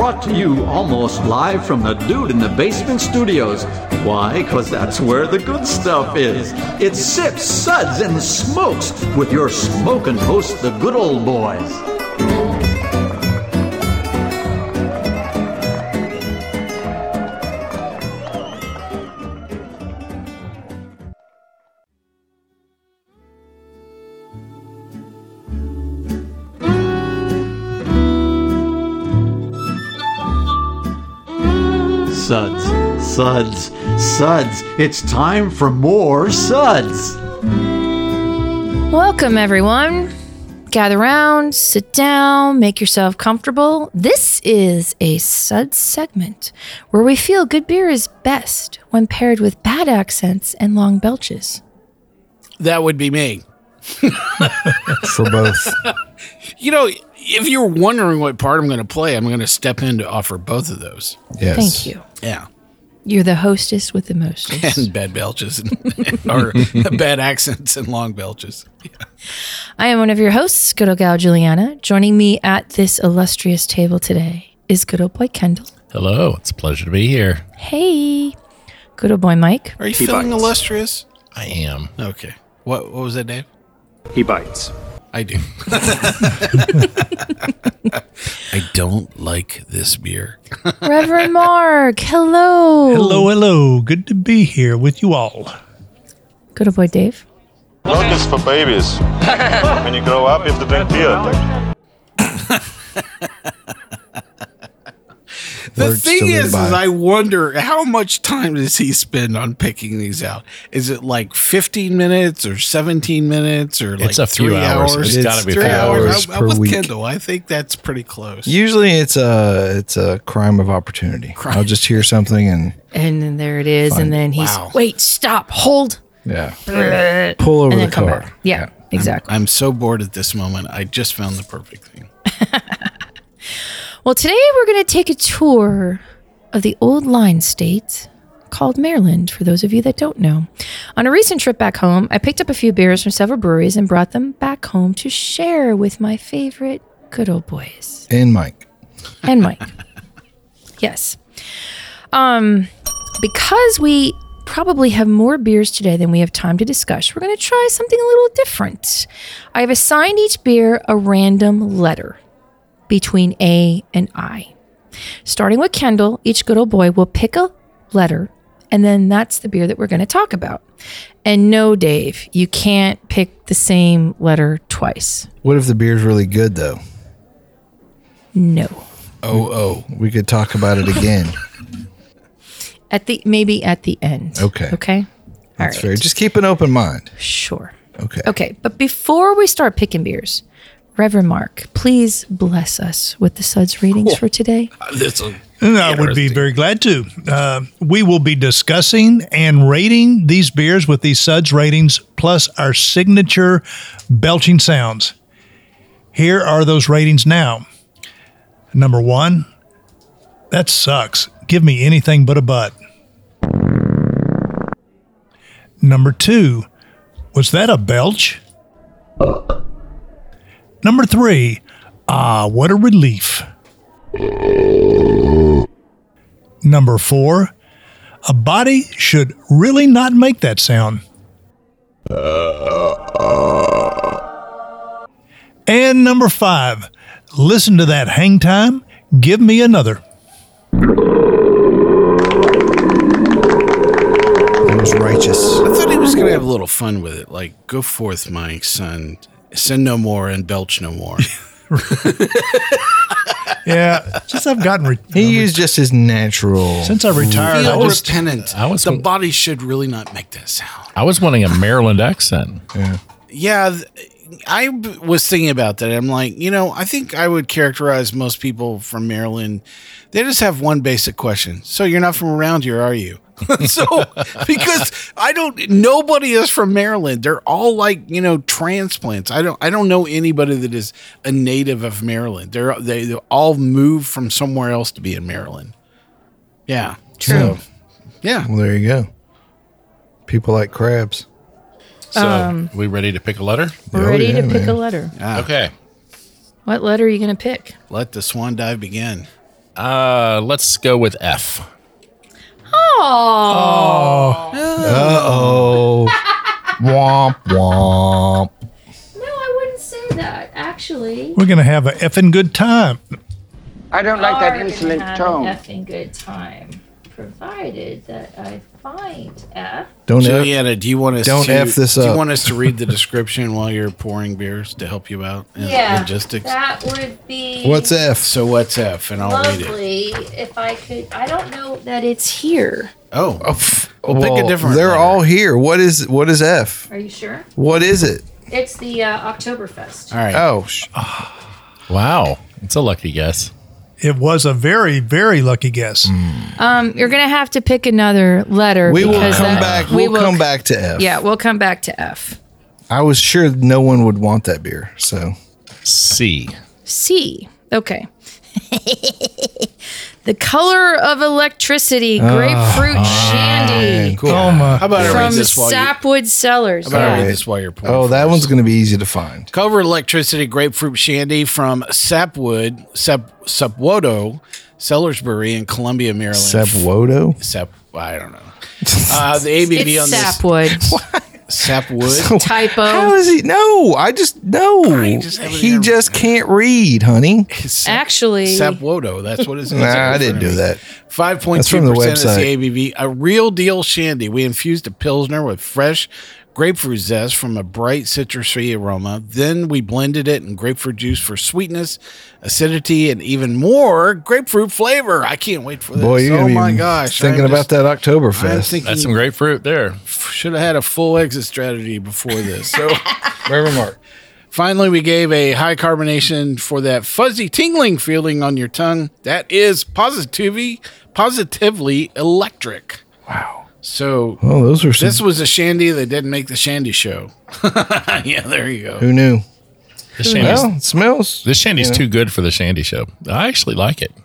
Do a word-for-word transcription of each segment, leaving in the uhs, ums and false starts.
brought to you almost live from the Dude in the Basement studios. Why? Because that's where the good stuff is. It's Sips, Suds, and Smokes with your smoking host, the Good Old Boys. Suds, Suds, Suds. It's time for more Suds. Welcome, everyone. Gather around, sit down, make yourself comfortable. This is a Suds segment where we feel good beer is best when paired with bad accents and long belches. That would be me. For both. You know, if you're wondering what part I'm going to play, I'm going to step in to offer both of those. Yes. Thank you. Yeah. You're the hostess with the mostest. And bad belches, and, or bad accents and long belches. Yeah. I am one of your hosts, good old gal Juliana. Joining me at this illustrious table today is good old boy Kendall. Hello, it's a pleasure to be here. Hey. Good old boy Mike. Are you feeling bites. illustrious? I am. Okay. What What was that, Dave? He bites. I do. I don't like this beer. Reverend Mark, hello. Hello, hello. Good to be here with you all. Good old boy Dave. Milk is for babies. When you grow up, you have to drink beer. The Words thing to live is, is by. I wonder how much time does he spend on picking these out? Is it like fifteen minutes or seventeen minutes or like It's a few three hours. hours? It's gotta be three three hours. hours I, I'm per with week. Kendall. I think that's pretty close. Usually it's a it's a crime of opportunity. Crime. I'll just hear something and And then there it is. Fine. And then he's, Wow. wait, stop, hold. yeah, pull over And the then come car. back. Yeah, exactly. I'm so bored at this moment. I just found the perfect thing. Well, today we're going to take a tour of the old line state called Maryland, for those of you that don't know. On a recent trip back home, I picked up a few beers from several breweries and brought them back home to share with my favorite good old boys. And Mike. And Mike. Yes. Um, because we probably have more beers today than we have time to discuss, we're going to try something a little different. I have assigned each beer a random letter between A and I. Starting with Kendall, each good old boy will pick a letter, and then that's the beer that we're going to talk about. And no, Dave, you can't pick the same letter twice. What if the beer's really good though? No. Oh, oh. We could talk about it again. At the maybe at the end. Okay. Okay. That's All fair. right. Just keep an open mind. Sure. Okay. Okay, but before we start picking beers, Reverend Mark, please bless us with the Suds readings for today. This will And I would be very glad to. Uh, we will be discussing and rating these beers with these Suds ratings, plus our signature belching sounds. Here are those ratings now. Number one, that sucks. Give me anything but a butt. Number two, was that a belch? Number three, ah, what a relief. Number four, a body should really not make that sound. And number five, listen to that hang time. Give me another. That was righteous. I thought he was going to have a little fun with it. Like, go forth, my son. Sin no more and belch no more. Yeah, since I've gotten re- He used just his natural. since I retired, Feel I just repentant. I was- the body should really not make that sound. I was wanting a Maryland accent. Yeah. Yeah, th- I b- was thinking about that. I'm like, you know, I think I would characterize most people from Maryland. They just have one basic question. So you're not from around here, are you? So, because I don't, nobody is from Maryland. They're all like, you know, transplants. I don't, I don't know anybody that is a native of Maryland. They're, they, they all moved from somewhere else to be in Maryland. Yeah. True. So, yeah. Well, there you go. People like crabs. So, Um, we ready to pick a letter? We're Oh, ready yeah, to pick man. a letter. Ah, Okay. What letter are you going to pick? Let the swan dive begin. Uh, let's go with F. Oh. Uh-oh. Womp, womp. No, I wouldn't say that, actually. We're going to have an effing good time. I don't like that Are gonna insolent have tone. An effing good time, provided that I find F. Don't F. Juliana, do you want us Don't to, F this do you up. want us to read the description while you're pouring beers to help you out in Yeah, logistics? that would be What's F? So what's F? And I'll read it. lovely if I could. I don't know that it's here. Oh, Oh, pff, We'll pick a different They're letter. all here. What is what is F? Are you sure? What is it? It's the uh, Oktoberfest. all right. Oh, sh- Wow. It's a lucky guess. It was a very, very lucky guess. Um, you're gonna have to pick another letter. we will because come that- back. we We'll will- come back to F. Yeah, we'll come back to F. I was sure no one would want that beer. So C. C. Okay. The color of electricity, grapefruit shandy cool. Oh, my. How about I read from this while you? Sapwood Cellars. How about I Yeah. read this while you're pouring? Oh, that first? one's going to be easy to find. Cover Electricity Grapefruit Shandy from Sapwood, Sap, Sapwodo, Sellersbury in Columbia, Maryland. Sapwodo? Sap, I don't know. Uh, the A B V on It's this Sapwood. Sapwood. Typo. How is he? No, I just no. I just haven't he ever- just can't read, honey. Actually, Sapwodo. That's what it is. Nah, I didn't do that. Five point That's two from the percent is the website. A B V. A real deal shandy. We infused a pilsner with fresh grapefruit zest from a bright citrusy aroma. Then we blended it in grapefruit juice for sweetness, acidity, and even more grapefruit flavor. I can't wait for this. Boy, you're oh gonna my be gosh! thinking I'm about just- that I'm Oktoberfest. thinking That's some grapefruit there. should have had a full exit strategy before this. So Reverend Mark. finally, we gave a high carbonation for that fuzzy tingling feeling on your tongue. That is positively, positively electric. Wow. So Oh, those were some. this was a shandy that didn't make the shandy show. Yeah, there you go. Who knew? This shandy's, Well, it smells. this shandy's you know. too good for the shandy show. I actually like it.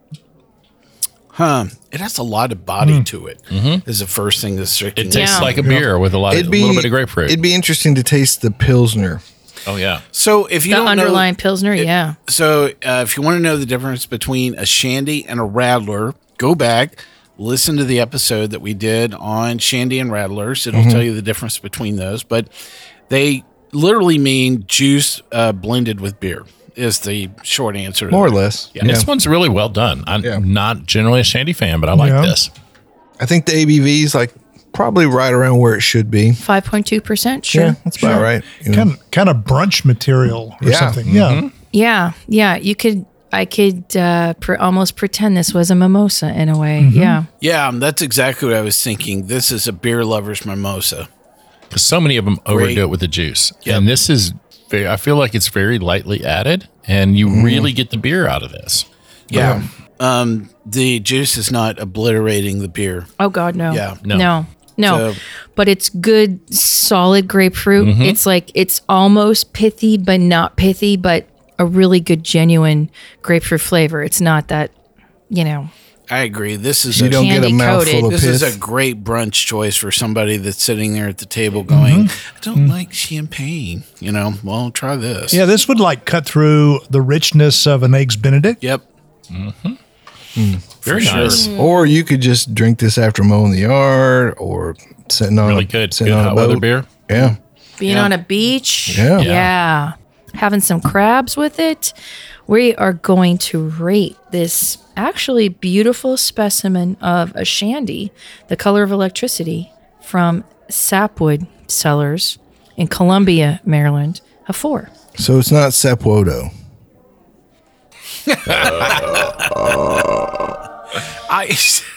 Huh? It has a lot of body to it. Is the first thing that's striking. It tastes Yeah. like a beer with a lot, of, It'd a be little bit of grapefruit. It'd be interesting to taste the pilsner. oh yeah. So if you the don't underlying know, pilsner. Yeah. so uh, if you want to know the difference between a shandy and a rattler, go back, listen to the episode that we did on shandy and rattlers. It'll tell you the difference between those. But they literally mean juice uh, blended with beer. Is the short answer. to More or that. less. Yeah. This one's really well done. I'm Yeah. not generally a shandy fan, but I like Yeah. this. I think the A B V is like probably right around where it should be. Five point two percent. Sure. Yeah, that's about right. you know. Kind of, kind of brunch material or Yeah. something. Yeah. Yeah. Yeah. You could. I could uh, pre- almost pretend this was a mimosa in a way. Yeah. Yeah, um, that's exactly what I was thinking. This is a beer lover's mimosa. So many of them overdo Great. it with the juice. Yep. And this is very, I feel like it's very lightly added and you really get the beer out of this. Yeah. Um, the juice is not obliterating the beer. Oh God, no. Yeah. No. No. No. So- But it's good, solid grapefruit. It's like it's almost pithy, but not pithy, but a really good, genuine grapefruit flavor. It's not that, you know. I agree. This is You a, don't get a Candy mouthful coated. of this is piss. a great brunch choice for somebody that's sitting there at the table going, I don't like champagne. You know, well, try this. Yeah, this would like cut through the richness of an Eggs Benedict. Yep. Very sure. nice. Or you could just drink this after mowing the yard or sitting on Really a, good. sitting Good on a hot weather boat. beer. Yeah. Being Yeah. on a beach. Yeah. Yeah. Having some crabs with it. We are going to rate this actually beautiful specimen of a shandy, the color of electricity, from Sapwood Cellars in Columbia, Maryland, a four. So it's not Sepwodo. I.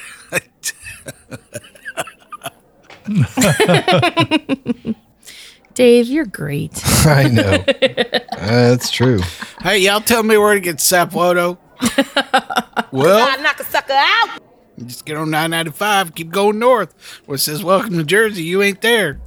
Dave, you're great. I know. That's true. Hey, y'all tell me where to get Sapwodo. Well, Knock a sucker out. just get on nine ninety-five, keep going north. Where it says, welcome to Jersey, you ain't there.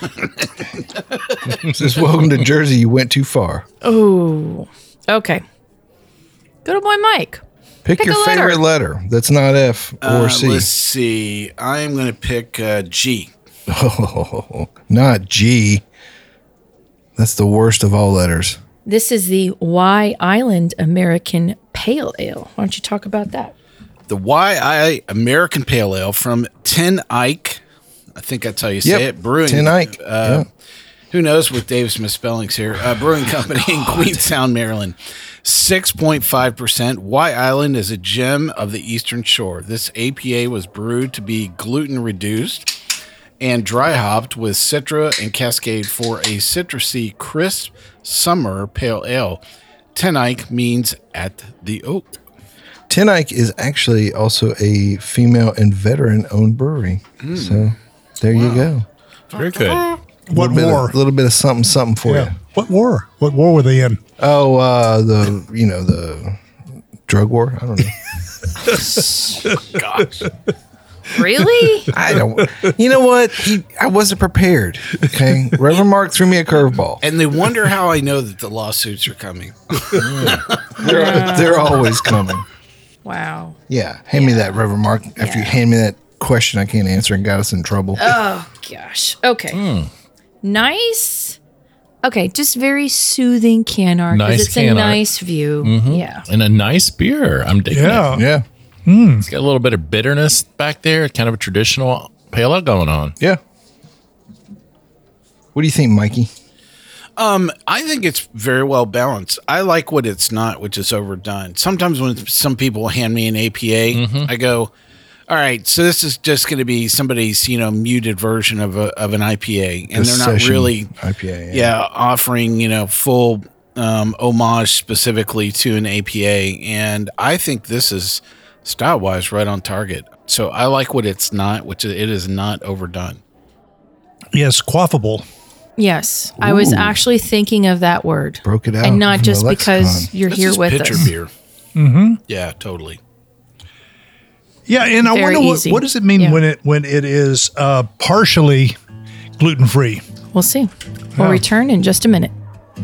It says, welcome to Jersey. You went too far. Ooh. Okay. Good old boy Mike. Pick, Pick your a letter. favorite letter. That's not F or Uh, C. Let's see. I am going to pick uh, G. Oh, not G. That's the worst of all letters. This is the Y Island American Pale Ale. Why don't you talk about that? The Y I American Pale Ale from Ten Eyck. I think that's how you say Yep. it. Brewing. Ten Eyck. Uh, Yeah. Who knows with Dave's misspellings here? Uh, brewing company in Queenstown, Maryland. six point five percent. Y Island is a gem of the Eastern Shore. This A P A was brewed to be gluten reduced and dry hopped with Citra and Cascade for a citrusy, crisp summer pale ale. Ten Eyck means at the oak. Ten Eyck is actually also a female and veteran-owned brewery. So there you go. Very good. What Bit war? of- A little bit of something, something for Yeah. you. What war? What war were they in? Oh, uh, the you know the drug war. I don't know. Gosh. Really? I don't. You know what? He, I wasn't prepared. Okay, Reverend Mark threw me a curveball. And they wonder how I know that the lawsuits are coming. They're, they're always coming. Wow. Yeah, hand me that, Reverend Mark. After you hand me that question, I can't answer and got us in trouble. Oh, gosh. Okay. Nice. Okay, just very soothing can art. 'cause Nice it's can a art. nice view. Yeah. And a nice beer. I'm digging Yeah. it. yeah, It's got a little bit of bitterness back there, kind of a traditional pale ale going on. yeah. What do you think, Mikey? Um, I think it's very well balanced. I like what it's not, which is overdone. Sometimes when some people hand me an A P A, I go, all right, so this is just going to be somebody's, you know, muted version of a, of an I P A. And The they're not session really, I P A. yeah, offering, you know, full um, homage specifically to an A P A. And I think this is style-wise right on target. So I like what it's not, which it is not overdone. Yes, quaffable. Yes. I was Ooh. actually thinking of that word. Broke it out And not from just the because lexicon. you're This here is with pitcher us. beer. Mm-hmm. Yeah, totally. Yeah, and I Very wonder what, easy. what does it mean Yeah. when it when it is uh, partially gluten free. We'll see. We'll Yeah. return in just a minute.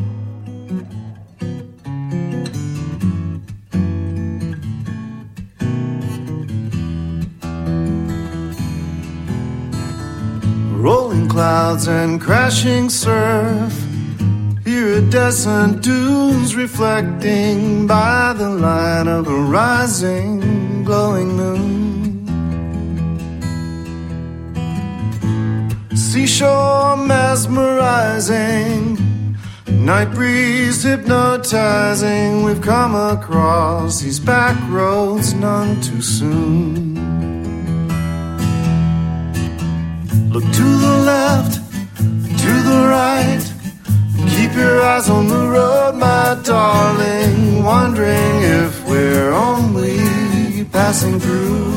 Rolling clouds and crashing surf. Iridescent dunes reflecting by the light of the rising, glowing moon. Seashore mesmerizing, night breeze hypnotizing. We've come across these back roads none too soon. Look to the left, to the right. Keep your eyes on the road, my darling. Wondering if we're only passing through.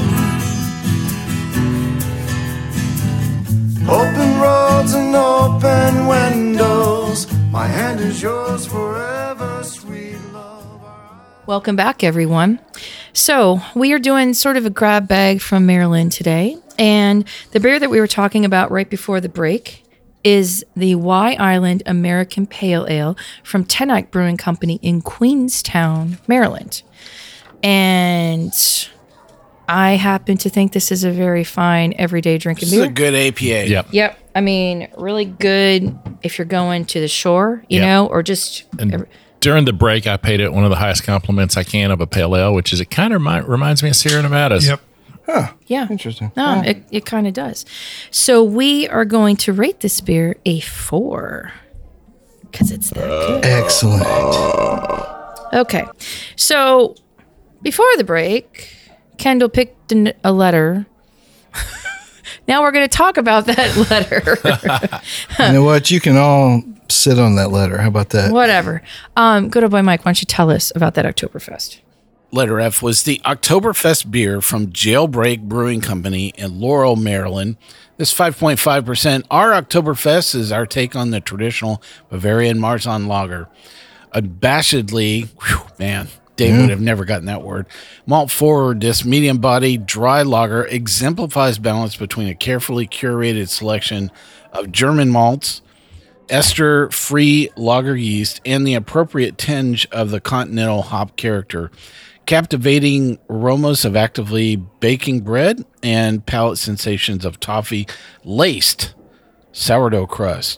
Open roads and open windows. My hand is yours forever, sweet love. Welcome back, everyone. So, we are doing sort of a grab bag from Maryland today. And the beer that we were talking about right before the break is the Y Island American Pale Ale from Ten Eyck Brewing Company in Queenstown, Maryland. And I happen to think this is a very fine everyday drinking This is beer. a good A P A. Yep. Yep. I mean, really good if you're going to the shore, you Yep. know, or just And during the break, I paid it one of the highest compliments I can of a pale ale, which is it kind of remi- reminds me of Sierra Nevadas. Yep. yeah. Interesting. No, it, it kind of does. So we are going to rate this beer a four because it's that good. Excellent. Okay. So before the break, Kendall picked an, a letter. Now we're going to talk about that letter. You know what? You can all sit on that letter. How about that? Whatever. Um, good old boy Mike, why don't you tell us about that Oktoberfest? Letter F was the Oktoberfest beer from Jailbreak Brewing Company in Laurel, Maryland. This five point five percent. Our Oktoberfest is our take on the traditional Bavarian Marzen lager. Abashedly, whew, man, Dave would have never gotten that word. Malt forward, this medium-bodied dry lager exemplifies balance between a carefully curated selection of German malts, ester-free lager yeast, and the appropriate tinge of the continental hop character. Captivating aromas of actively baking bread and palate sensations of toffee laced sourdough crust.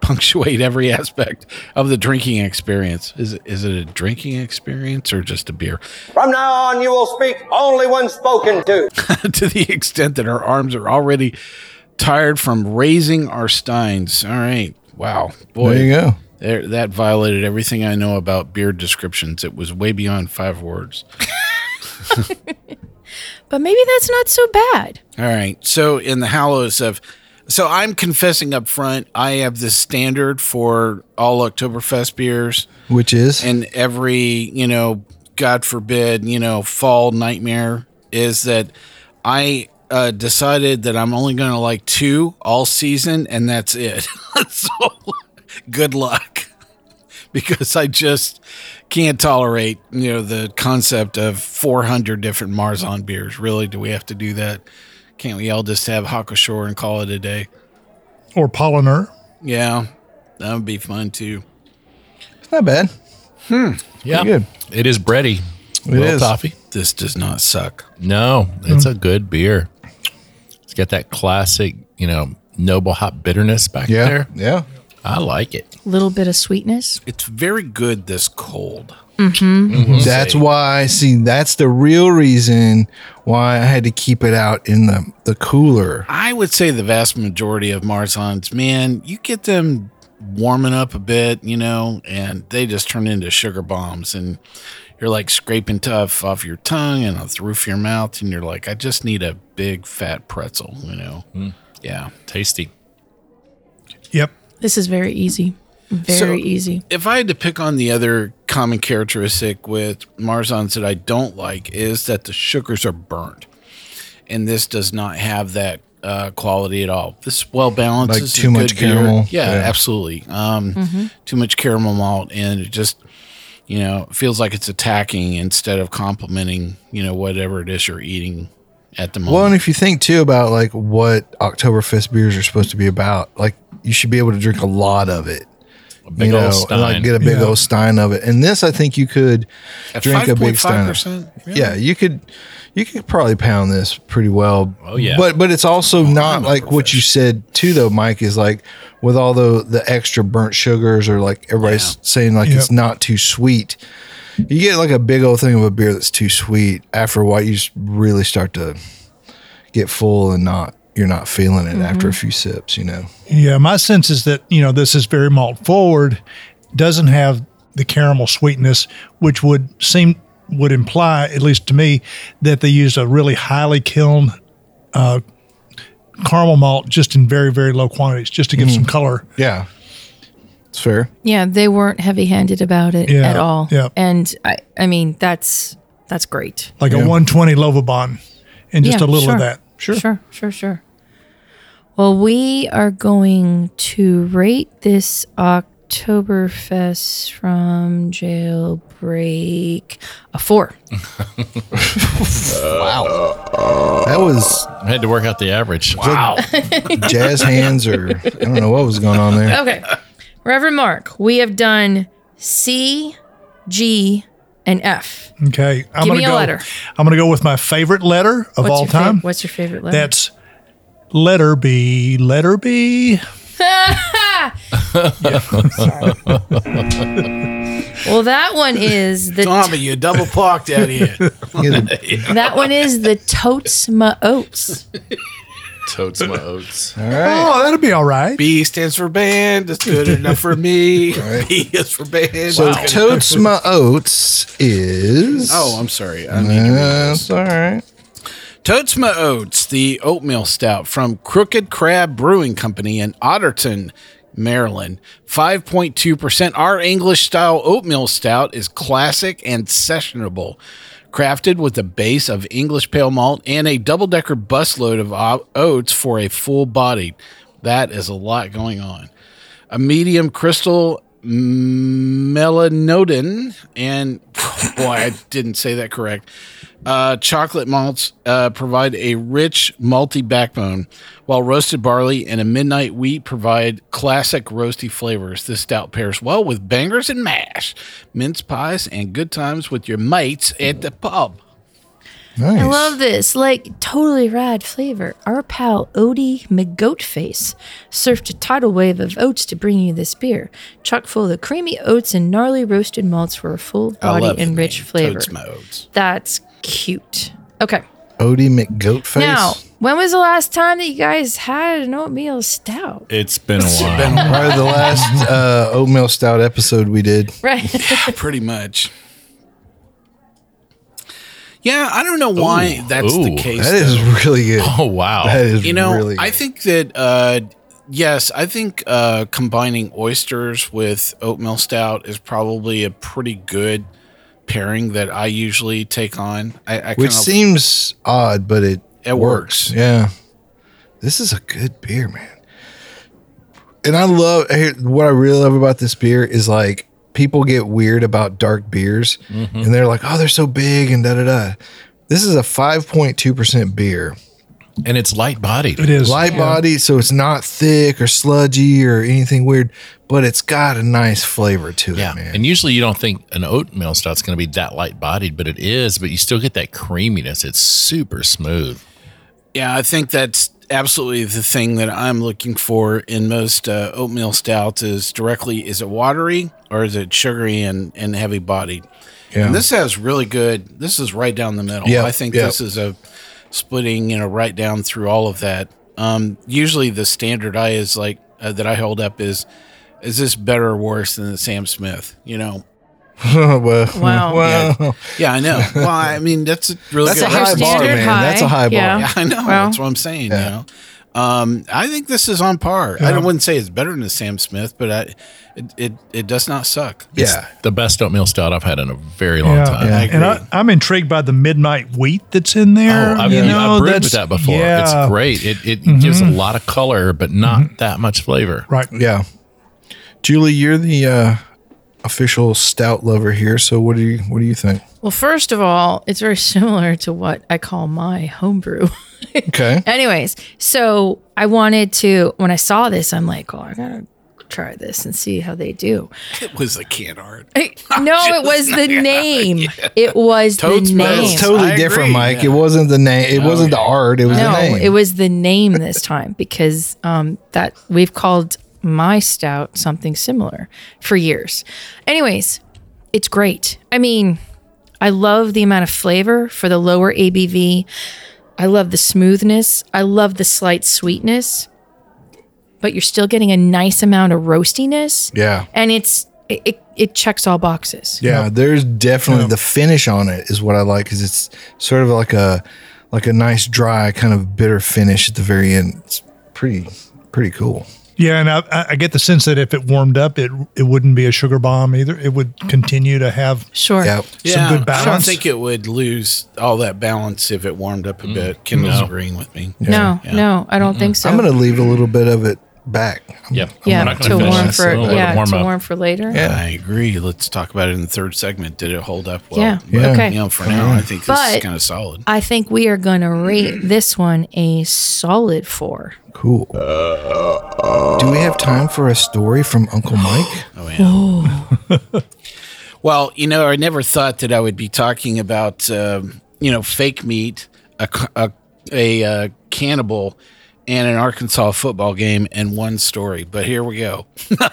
punctuate every aspect of the drinking experience. Is it, is it a drinking experience or just a beer? From now on, you will speak only when spoken to. To the extent that our arms are already tired from raising our steins. All right. Wow. Boy. There you go. There, that violated everything I know about beer descriptions. It was way beyond five words. But maybe that's not so bad. All right. So in the hallows of, so I'm confessing up front, I have this standard for all Oktoberfest beers. Which is? And every, you know, God forbid, you know, fall nightmare is that I uh, decided that I'm only going to like two all season, and that's it. So good luck, because I just can't tolerate, you know, the concept of four hundred different Marzahn beers. Really, do we have to do that? Can't we all just have Hakkashore and call it a day? Or Polliner. Yeah, that would be fun too. It's not bad. Hmm. Yeah, good. It is bready. It Little is. toffee. This does not suck. No, it's a good beer. It's got that classic, you know, noble hop bitterness back Yeah. there. Yeah. I like it. A little bit of sweetness. It's very good this cold. Mm-hmm. That's why, see, that's the real reason why I had to keep it out in the, the cooler. I would say the vast majority of Marzahns, man, you get them warming up a bit, you know, and they just turn into sugar bombs, and you're like scraping tough off your tongue and off the roof of your mouth, and you're like, I just need a big fat pretzel, you know. Mm. Yeah. Tasty. Yep. This is very easy. Very So, easy. If I had to pick on the other common characteristic with Marzahns that I don't like, is that the sugars are burnt. And this does not have that uh, quality at all. This is well balanced. Like This is too a much good beer. caramel. Yeah, Yeah. absolutely. Um, Mm-hmm. Too much caramel malt, and it just, you know, feels like it's attacking instead of complementing, you know, whatever it is you're eating at the moment. Well, and if you think too about like what Oktoberfest beers are supposed to be about, like you should be able to drink a lot of it. A big you know, old and stein. like get a big Yeah. old stein of it. And this, I think you could At drink a big stein. five point five percent? Yeah, you could, you could probably pound this pretty well. Oh, yeah. But but it's also not I'm a like what you said too, though, Mike. Is like with all the the extra burnt sugars, or like everybody's Yeah. saying like Yep. it's not too sweet. You get like a big old thing of a beer that's too sweet. After a while, you just really start to get full and not you're not feeling it after a few sips. You know. Yeah, my sense is that, you know, this is very malt forward, doesn't have the caramel sweetness, which would seem, would imply, at least to me, that they use a really highly kiln uh, caramel malt just in very, very low quantities, just to give some color. Yeah, it's fair. Yeah, they weren't heavy-handed about it Yeah, at all. yeah. And I, I mean, that's that's great. Like a one twenty Lovabond and just Yeah, a little sure. of that. Sure, sure, sure, sure. Well, we are going to rate this Oktoberfest from Jailbreak a four. That was I had to work out the average. Wow. jazz hands, or I don't know what was going on there. Okay. Reverend Mark, we have done C, G, and F. Okay. I'm Give gonna me a go, letter. I'm going to go with my favorite letter of What's all your fav- time. what's your favorite letter? That's letter B. Letter B. Well, that one is the Tommy, you double parked out here. that one is the Toatsma Oats. Totes my oats. All right. Oh, that'll be all right. B stands for band. That's good enough for me. B is for band. So That's good enough. Toatsma Oats is. Oh, I'm sorry. I need to read this. That's all right. Toatsma Oats, the oatmeal stout from Crooked Crab Brewing Company in Otterton, Maryland. five point two percent. Our English style oatmeal stout is classic and sessionable. Crafted with a base of English pale malt and a double-decker busload of o- oats for a full body. That is a lot going on. A medium crystal melanodin and, boy, I didn't say that correct. Uh, chocolate malts uh, provide a rich, malty backbone, while roasted barley and a midnight wheat provide classic roasty flavors. This stout pairs well with bangers and mash, mince pies, and good times with your mates at the pub. Nice. I love this. Like, totally rad flavor. Our pal Odie McGoatface surfed a tidal wave of oats to bring you this beer. Chock full of creamy oats and gnarly roasted malts for a full I body love and the rich name. flavor. Toads my oats. That's cute. Okay. Odie McGoatface. Now, when was the last time that you guys had an oatmeal stout? It's been a while. Probably the last uh, oatmeal stout episode we did. Right. Pretty much. Yeah, I don't know why Ooh, that's the ooh. case. That is though. really good. Oh, wow. That is You know, really good. I think that uh, yes, I think uh, combining oysters with oatmeal stout is probably a pretty good pairing that I usually take on. I, I Which kind of, seems odd, but it, It works. works. Yeah. This is a good beer, man. And I love here- what I really love about this beer is like people get weird about dark beers Mm-hmm. and they're like, oh, they're so big and da da da. This is a five point two percent beer. And it's light bodied. It is. Light Yeah. body, so it's not thick or sludgy or anything weird, but it's got a nice flavor to Yeah. it, man. And usually you don't think an oatmeal stout's going to be that light bodied, but it is. But you still get that creaminess. It's super smooth. Yeah, I think that's absolutely the thing that I'm looking for in most uh, oatmeal stouts is directly, is it watery or is it sugary and, and heavy bodied? Yeah. And this has really good, this is right down the middle. Yep, I think yep. this is a splitting, you know, right down through all of that. Um, usually the standard I is like, uh, that I hold up is, is this better or worse than the Sam Smith, you know? well, Wow. well, Yeah, I know. Well, I mean, that's a really That's good a high Your bar, standard man. high. That's a high bar. Yeah. Yeah, I know. Well, That's what I'm saying. Yeah. You know, um, I think this is on par. I don't, wouldn't say it's better than the Sam Smith, but I, it, it it does not suck. yeah. The best oatmeal stout I've had in a very long Yeah. time. Yeah. And I, I'm intrigued by the midnight wheat that's in there. Oh, I've, you I've know, brewed with that's- that before. Yeah. It's great. It, it gives a lot of color, but not that much flavor. Right. Yeah. Julie, you're the uh, official stout lover here. So what do you what do you think? Well, first of all, it's very similar to what I call my homebrew. Okay. Anyways, so I wanted to, when I saw this, I'm like, oh, I gotta try this and see how they do. It was a can art. no, it was the name. It was Toad's the Milk. name. It's totally I different, agree, Mike. yeah. It wasn't the name. It wasn't the art. It was No, the name. it was the name this time because um, that we've called my stout something similar for years. Anyways, it's great. I mean, I love the amount of flavor for the lower A B V. I love the smoothness. I love the slight sweetness, but you're still getting a nice amount of roastiness. Yeah. And it's it, it, it checks all boxes. Yeah, there's definitely the finish on it is what I like because it's sort of like a like a nice dry kind of bitter finish at the very end. It's pretty pretty cool. Yeah, and I, I get the sense that if it warmed up, it it wouldn't be a sugar bomb either. It would continue to have Sure. Yeah. some Yeah, good I don't balance. think it would lose all that balance if it warmed up a bit. Kendall's No. agreeing with me. No, Yeah. no, I don't think so. I'm gonna leave a little bit of it back. I'm- Yep. yeah, We're not to gonna finish warm this, for so we'll let it yeah, warm to up. warm for later. Yeah. I agree. Let's talk about it in the third segment. Did it hold up well? Yeah. But, Okay. You know, for now, I think this But- is kind of solid. I think we are going to rate this one a solid four. Cool. Do we have time for a story from Uncle Mike? Oh, yeah. Well, you know, I never thought that I would be talking about, um, you know, fake meat, a, c- a, a, uh, cannibal, and an Arkansas football game in one story. But here we go.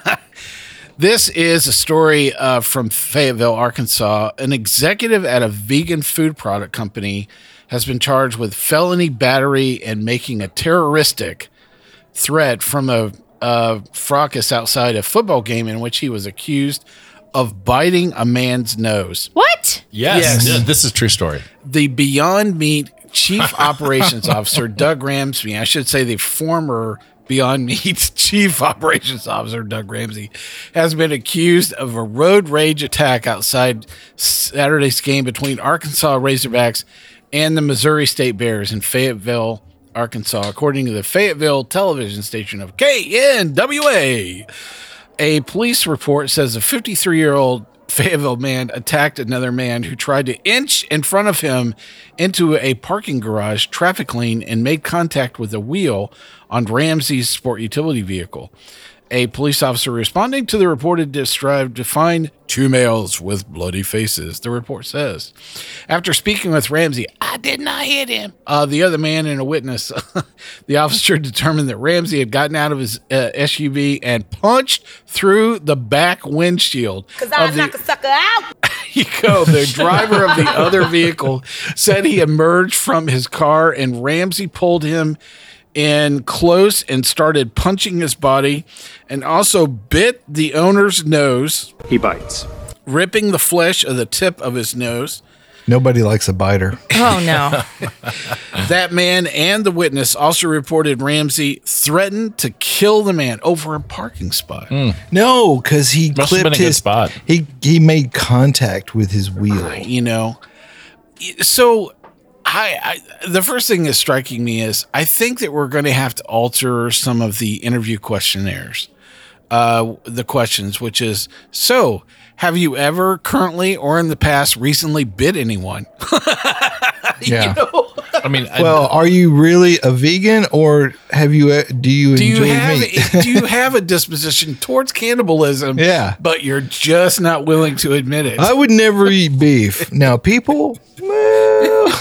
This is a story uh, from Fayetteville, Arkansas. An executive at a vegan food product company has been charged with felony battery and making a terroristic threat from a, a fracas outside a football game in which he was accused of biting a man's nose. What? Yes. Yes. Yeah, this is a true story. The Beyond Meat Chief Operations Officer, Doug Ramsey, I should say the former Beyond Meat Chief Operations Officer, Doug Ramsey, has been accused of a road rage attack outside Saturday's game between Arkansas Razorbacks and the Missouri State Bears in Fayetteville, Arkansas, according to the Fayetteville television station of K N W A. A police report says a fifty-three-year-old Fayetteville man attacked another man who tried to inch in front of him into a parking garage traffic lane and made contact with a wheel on Ramsey's sport utility vehicle. A police officer responding to the reported distress to find two males with bloody faces, the report says. After speaking with Ramsey, I did not hit him. Uh, the other man and a witness, the officer determined that Ramsey had gotten out of his uh, S U V and punched through the back windshield. Because I knock a sucker out. You go. The driver of the other vehicle said he emerged from his car and Ramsey pulled him in close and started punching his body and also bit the owner's nose. He bites. Ripping the flesh of the tip of his nose. Nobody likes a biter. Oh, no. That man and the witness also reported Ramsey threatened to kill the man over a parking spot. Mm. No, because he Must have clipped been a good his spot. He he made contact with his wheel. You know, so I, I the first thing that's striking me is I think that we're going to have to alter some of the interview questionnaires, uh, the questions, which is, so have you ever currently or in the past recently bit anyone? Yeah. You know? I mean, Well, are you really a vegan, or have you? uh, Do you Do enjoy you have meat? do you have a disposition towards cannibalism? Yeah. But you're just not willing to admit it. I would never eat beef. Now, people, well,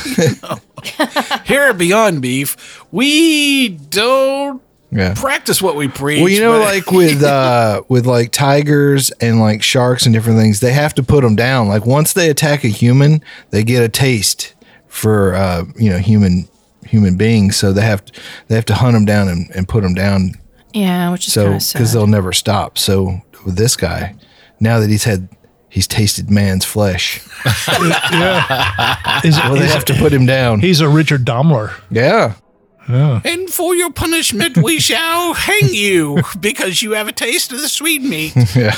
Here at Beyond Beef, we don't yeah. practice what we preach. Well, you know, but- like with uh, with like tigers and like sharks and different things, they have to put them down. Like once they attack a human, they get a taste for uh, you know human human beings. So they have to, they have to hunt them down and, and put them down. Yeah, which is So kind of because sad. they'll never stop. So with this guy, now that he's had he's tasted man's flesh, yeah. Is, well, they is- have to put him down. He's a Richard Daimler. Yeah. Yeah. And for your punishment, we shall hang you because you have a taste of the sweet meat. Yeah.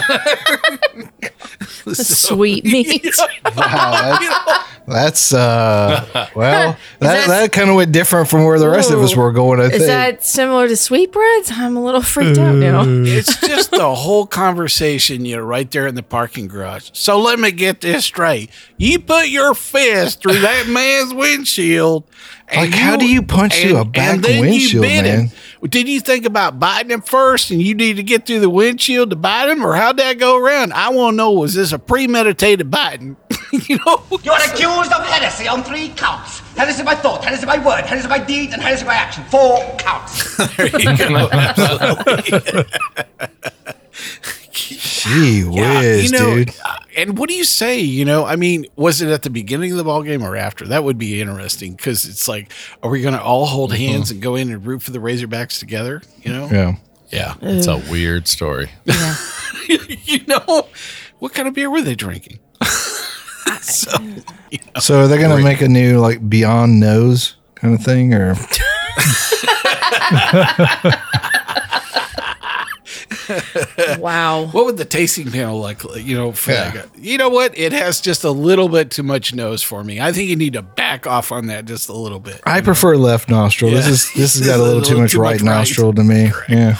The sweet meat. Wow, that's, that's uh well that that- that kind of went different from where the rest of us Ooh. were going. I Is think. that similar to sweetbreads? I'm a little freaked out now. It's just the whole conversation, you know, right there in the parking garage. So let me get this straight. You put your fist through that man's windshield. and Like, how do you punch through a back then you windshield, bit him. man? Did you think about biting him first and you need to get through the windshield to bite him, or how'd that go around? I want to know, was this a premeditated biting? You know? You are accused of heresy on three counts. Heresy by thought, heresy by word, heresy by deed, and heresy by action. Four counts. There you go. Absolutely. Gee Yeah, whiz, you know, dude. uh, and what do you say? You know, I mean, was it at the beginning of the ball game or after? That would be interesting because it's like, are we going to all hold hands and go in and root for the Razorbacks together? You know, Yeah. yeah, it's a weird story. you know, what kind of beer were they drinking? so, you know. So are they gonna make a new like Beyond Nose kind of thing, or Wow. What would the tasting panel like? You know, for Yeah. that guy? You know what? It has just a little bit too much nose for me. I think you need to back off on that just a little bit. I prefer left nostril. This Yeah. is this has got a little too much right nostril to me. Yeah.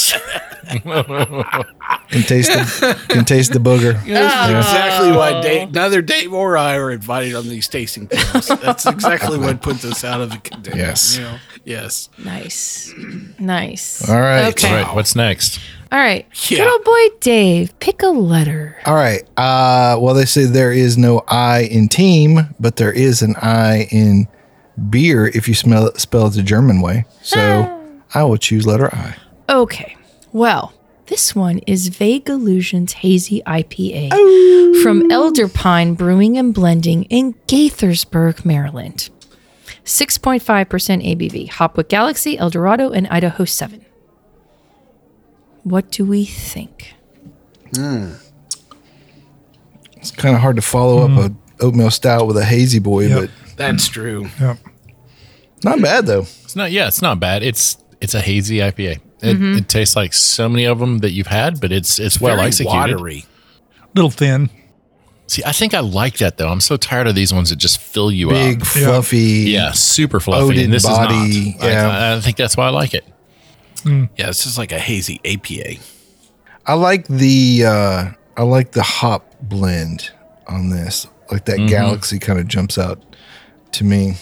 Can taste the can taste the booger. You know, that's exactly why Dave, neither Dave or I are invited on these tasting panels. That's exactly what puts us out of the contention. Yes. You know? Yes. Nice. Nice. All right. Okay. All right, what's next? All right. Yeah. Good old boy Dave, pick a letter. All right. Uh, well, they say there is no I in team, but there is an I in beer if you smell spell it the German way. So I will choose letter I. Okay. Well, this one is Vague Illusions Hazy I P A from Elder Pine Brewing and Blending in Gaithersburg, Maryland. six point five percent A B V. Hopwood Galaxy, Eldorado, and Idaho seven. What do we think? It's kind of hard to follow up a oatmeal stout with a hazy boy, Yep. but That's true. Yeah. not bad though. It's not. Yeah, it's not bad. It's it's a hazy I P A. It, it tastes like so many of them that you've had, but it's it's well Very executed. watery. Little thin. See, I think I like that though. I'm so tired of these ones that just fill you Big, up. fluffy. Yeah, super fluffy. Oated And this body, is not. yeah. I, I think that's why I like it. Yeah, it's just like a hazy A P A. I like the uh, I like the hop blend on this. Like that galaxy kind of jumps out to me.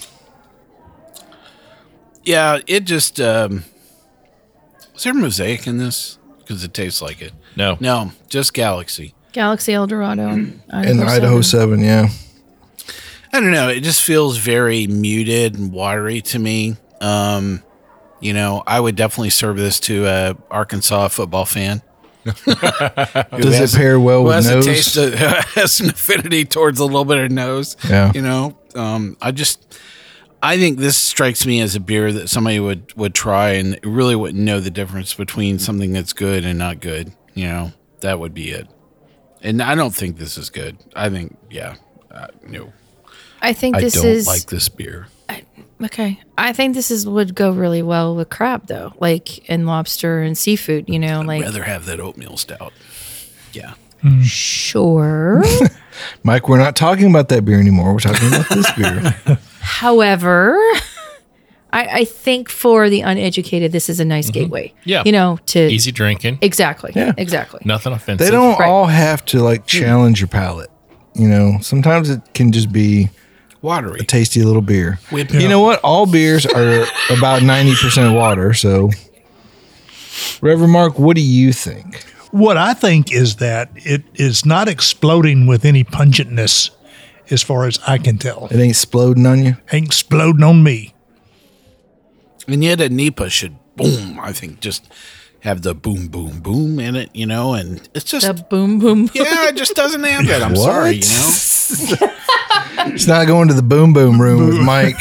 Yeah, it just um, was there mosaic in this? because it tastes like it. No. No, just Galaxy. Galaxy Eldorado. And Idaho seven, yeah. I don't know. It just feels very muted and watery to me. Um, you know, I would definitely serve this to a Arkansas football fan. Does it pair well who with has nose? A taste of, has an affinity towards a little bit of nose. Yeah. You know, um, I just, I think this strikes me as a beer that somebody would, would try and really wouldn't know the difference between something that's good and not good. You know, that would be it. And I don't think this is good. I think, yeah, uh, no. I think I this don't is like this beer. I, okay, I think this is would go really well with crab though, like and lobster and seafood. You know, I'd like rather have that oatmeal stout. Yeah. Sure. Mike, we're not talking about that beer anymore. We're talking about this beer. However, I, I think for the uneducated, this is a nice gateway. Yeah. You know, to Easy drinking. exactly. Yeah. Exactly. Nothing offensive. They don't Right. all have to like challenge your palate. You know, sometimes it can just be Watery. a tasty little beer. With- You know what? All beers are about ninety percent water. So, Reverend Mark, what do you think? What I think is that it is not exploding with any pungentness, as far as I can tell. It ain't exploding on you? Ain't exploding on me. And yet a N E P A should boom, I think, just have the boom, boom, boom in it, you know, and it's just, The boom boom. yeah, it just doesn't have that. I'm What? sorry, you know. It's not going to the boom boom room with Mike.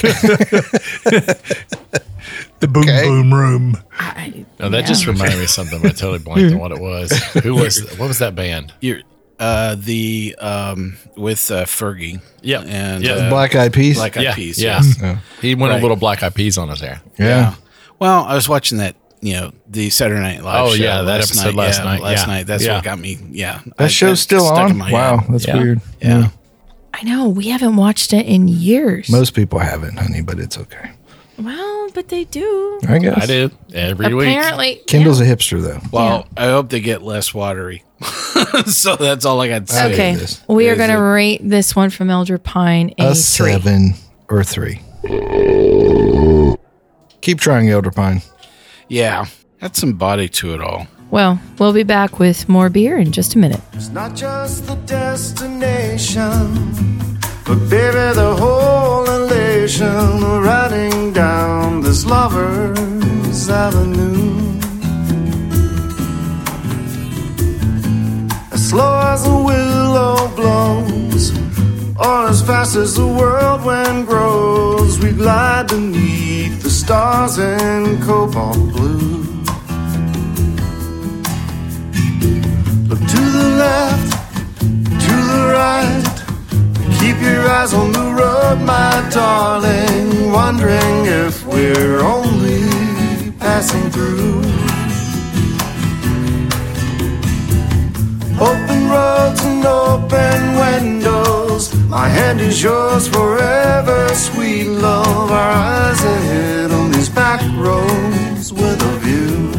The boom Okay. boom room. I, No, that just reminded me of something, but I totally blanked on what it was. Who was, what was that band? You're, uh, the, um, with uh, Fergie. Yeah. And Yeah. uh, Black Eyed Peas? Black Eyed Yeah. Peas. Yeah. Yes. Yeah. He went Right. a little black eyed peas on us there. Yeah. Well, I was watching that, you know, the Saturday Night Live Oh, show yeah, that last episode night. last yeah, night, Last yeah. night. That's Yeah. what got me. Yeah. That I- show's still stuck in on? my Wow. head. That's Yeah. weird. Yeah. I know we haven't watched it in years. Most people haven't, honey, but it's okay. well, but they do. I guess. I do every week. Apparently, Kendall's a hipster, though. Well, I hope they get less watery. So that's all I got to yeah. say. Okay, this. we are Is going to it- rate this one from Elder Pine a, A three. seven or three. Keep trying, Elder Pine. Yeah. That's some body to it all. Well, we'll be back with more beer in just a minute. It's not just the destination, but baby, the whole elation of riding down this lover's avenue. As slow as a willow blows, or as fast as the world wind grows, we glide beneath the stars in cobalt blue. Look to the left, to the right. Keep your eyes on the road, my darling. Wondering if we're only passing through. Open roads and open windows. My hand is yours forever, sweet love. Our eyes ahead on these back roads with a view.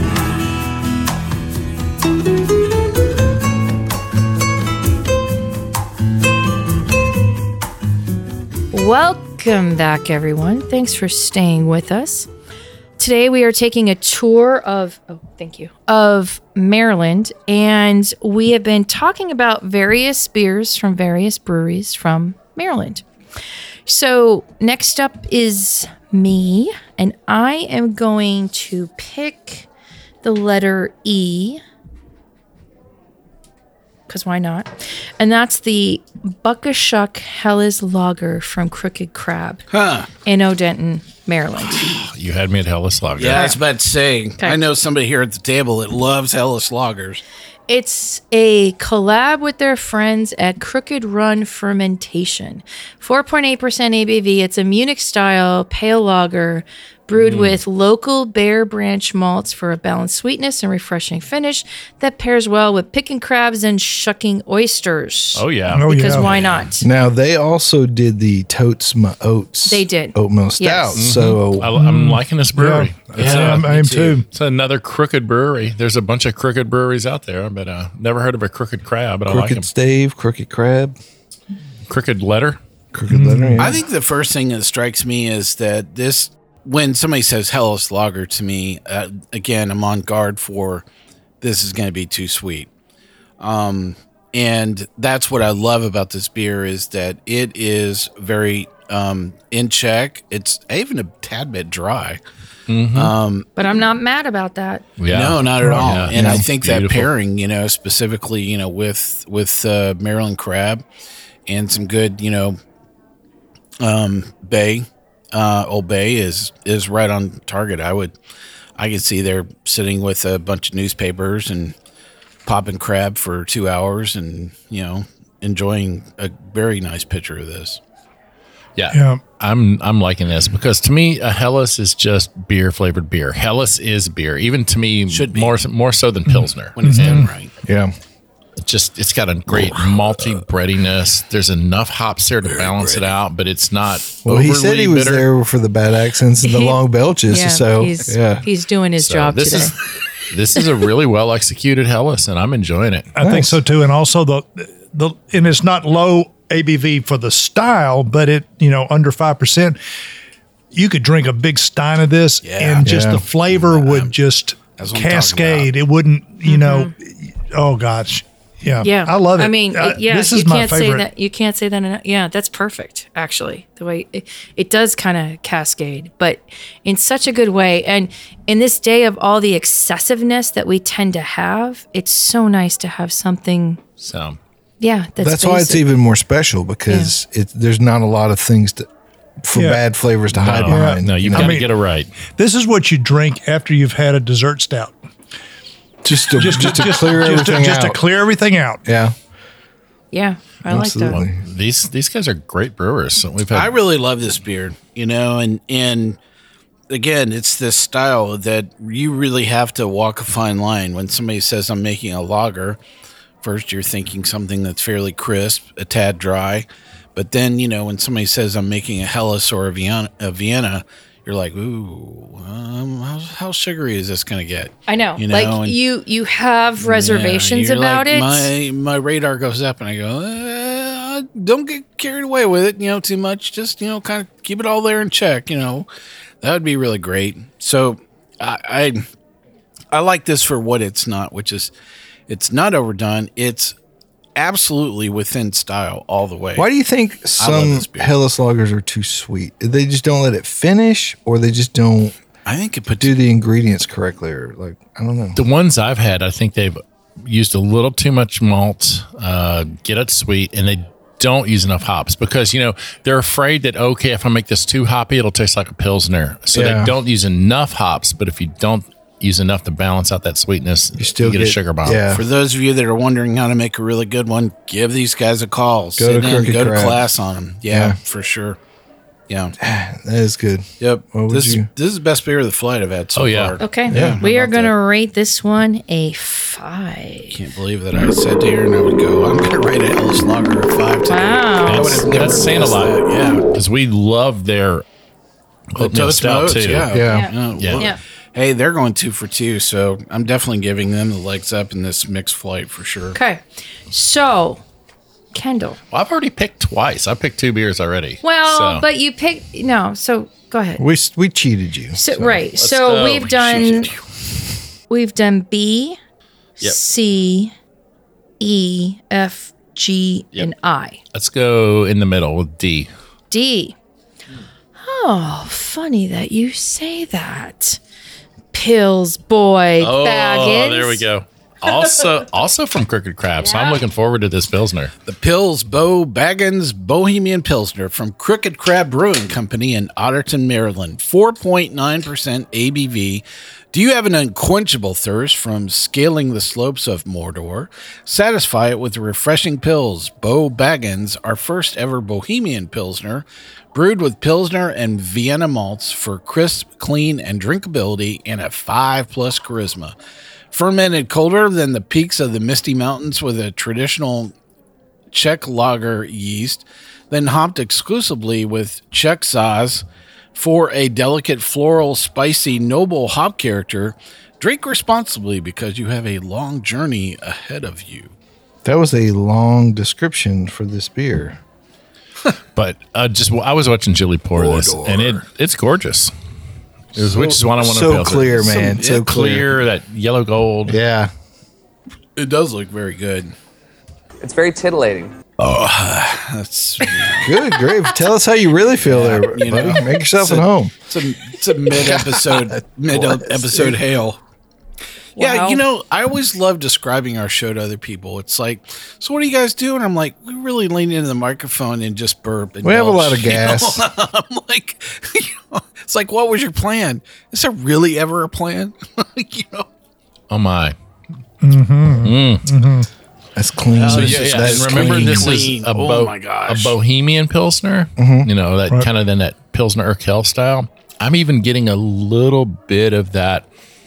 Welcome back, everyone. Thanks for staying with us. Today we are taking a tour of, oh, thank you, of Maryland, and we have been talking about various beers from various breweries from Maryland. So next up is me, and I am going to pick the letter E, because why not? And that's the Buckashuck Helles Lager from Crooked Crab Huh. in Odenton, Maryland. You had me at Hellas Lager. Yeah, I was about to say. Okay. I know somebody here at the table that loves Hellas Lagers. It's a collab with their friends at Crooked Run Fermentation. four point eight percent A B V. It's a Munich-style pale lager brewed Mm. with local Bear Branch malts for a balanced sweetness and refreshing finish that pairs well with picking crabs and shucking oysters. Oh, yeah. Oh, Because yeah. why not? Now, they also did the Totes My Oats. They did. Oatmeal Stout. Yes. So, I, I'm liking this brewery. Yeah, It's, I am, uh, I am too. it's another crooked brewery. There's a bunch of crooked breweries out there, but uh, never heard of a crooked crab, but I like Crooked them. Stave, Crooked Crab, Crooked letter. Crooked Letter. Yeah. I think the first thing that strikes me is that this, when somebody says Hellas Lager to me, uh, again, I'm on guard for this is going to be too sweet. Um, and that's what I love about this beer is that it is very um, in check. It's even a tad bit dry. Mm-hmm. Um, but I'm not mad about that. Yeah. No, not at all. Yeah. And Yeah. I think Beautiful. that pairing, you know, specifically, you know, with with uh, Maryland Crab and some good, you know, um, Bay, uh, Old Bay is is right on target. I would, I could see they're sitting with a bunch of newspapers and popping crab for two hours, and you know, enjoying a very nice picture of this. Yeah. Yeah. I'm I'm liking this because to me a Helles is just beer flavored beer. Helles is beer, even to me Should be. more more so than Pilsner. When it's done right. Yeah. It just it's got a great malty breadiness. There's enough hops there to balance it out, but it's not. Well, he said he was bitter. there for the bad accents and the He- long belches. Yeah, so he's, yeah, he's doing his So job this today. is this is a really well executed Helles, and I'm enjoying it. I think so too. And also the the and it's not low A B V for the style, but it you know under five percent. You could drink a big stein of this, Yeah. and just Yeah. the flavor would just That's what I'm talking cascade. It wouldn't, you know. Oh gosh, yeah, Yeah, I love it. I mean, Uh, it- yeah, this you is my can't say favorite. that. You can't say that. Enough. Yeah, that's perfect. Actually, the way it, it does kind of cascade, but in such a good way. And in this day of all the excessiveness that we tend to have, it's so nice to have something. So Yeah, that's, that's why it's basic. even more special because it, there's not a lot of things to, for Yeah. bad flavors to hide no, behind. no, you've you know? got to mean- get it right. This is what you drink after you've had a dessert stout. just to just, to clear just to, everything just to out. clear everything out. Yeah, Yeah, I absolutely. like that. These these guys are great brewers. So we've had I really love this beer, you know, and and again, it's this style that you really have to walk a fine line. When somebody says I'm making a lager, first you're thinking something that's fairly crisp, a tad dry, but then you know when somebody says I'm making a Helles or a Vienna, a Vienna you're like, ooh, um, how, how sugary is this going to get? I know. You know, like and- you, you have reservations Yeah, you're about like, it. My my radar goes up, and I go, uh, don't get carried away with it, you know, too much. Just you know, kind of keep it all there in check. You know, that would be really great. So I I, I like this for what it's not, which is it's not overdone. It's absolutely within style all the way. Why do you think I love some this beer. Helles lagers are too sweet? They just don't let it finish, or they just don't I think it puts do the ingredients correctly, or like I don't know. the ones I've had. I think they've used a little too much malt, uh, get it sweet, and they don't use enough hops because you know they're afraid that okay, if I make this too hoppy, it'll taste like a pilsner. So Yeah. they don't use enough hops. But if you don't use enough to balance out that sweetness, you still get, a get- sugar bomb. yeah. For those of you that are wondering how to make a really good one, give these guys a call. Go Sit to in, Crooked go to Crab. class on them. Yeah, Yeah. for sure. Yeah. That is good. Yep. What would This you- this is the best beer of the flight I've had so Oh, yeah. far. Okay. Yeah, we how are about going to that? rate this one a five. Can't believe that I said to her and I would go, I'm going to rate a Helles Lager a five today. Wow. I would That's, have never that's saying a guessed lot. that. Yeah. because we love their oatmeal Toast stout Moats, too. Yeah. Yeah. Yeah. Yeah. Well, Yeah. Hey, they're going two for two, so I'm definitely giving them the legs up in this mixed flight for sure. Okay. So, Kendall. Well, I've already picked twice. I picked two beers already. Well, So, but you picked no. So go ahead. We we cheated you. So, right. So go. we've done we've done B, Yep. C, E, F, G, Yep. and I. let's go in the middle with D. D. Oh, funny that you say that. Pills boy Oh, Baggins. there we go. Also, also from Crooked Crab. So I'm looking forward to this pilsner. The Pils Bo Baggins Bohemian Pilsner from Crooked Crab Brewing Company in Otterton, Maryland. four point nine percent A B V. Do you have an unquenchable thirst from scaling the slopes of Mordor? Satisfy it with the refreshing Pils Bo Baggins, our first ever Bohemian Pilsner, brewed with Pilsner and Vienna malts for crisp, clean, and drinkability and a five plus charisma. Fermented colder than the peaks of the Misty Mountains with a traditional Czech lager yeast, then hopped exclusively with Czech Saaz for a delicate, floral, spicy, noble hop character. Drink responsibly because you have a long journey ahead of you. That was a long description for this beer. But uh, just I was watching Julie pour this, and it it's gorgeous. It was, which is what I want to So clear, man. So So clear, clear. that yellow gold. Yeah. It does look very good. It's very titillating. Oh, that's good. Great. Tell us how you really feel there, buddy. know, Make yourself it's at a- home. It's a, it's a mid-episode, mid-episode hail. Yeah, Wow. you know, I always love describing our show to other people. It's like, so what do you guys do? And I'm like, we really lean into the microphone and just burp. And We have a belch, lot of you know? gas. I'm like, you know, it's like, what was your plan? Is there really ever a plan? you know? Oh my. Mm-hmm. Mm. Mm-hmm. That's clean. So this yeah, is- yeah. that's And remember, clean. this Clean. is a, Oh bo- my gosh. a Bohemian Pilsner. Mhm. You know, that Right. kind of then that Pilsner Urquell style. I'm even getting a little bit of that.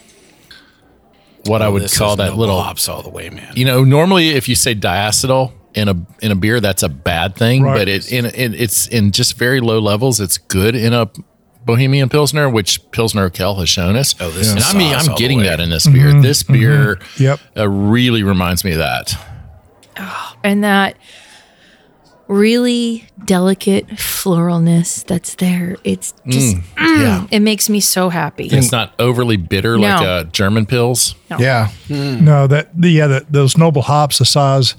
What I Oh, would this call is that no little hops all the way, man. You know, normally if you say diacetyl in a in a beer, that's a bad thing. Right. But it in, in it's in just very low levels. It's good in a Bohemian Pilsner, which Pilsner Urquell has shown us. Oh, this and is I mean, sauce I'm all the getting way. that in this beer. Mhm, This beer, mhm. Yep. uh, really reminds me of that. And that really delicate floralness that's there. It's just, Mm, mm, yeah. it makes me so happy. It's not overly bitter No. like uh, German pills. No. Yeah. No, that the yeah, that those noble hops, the size.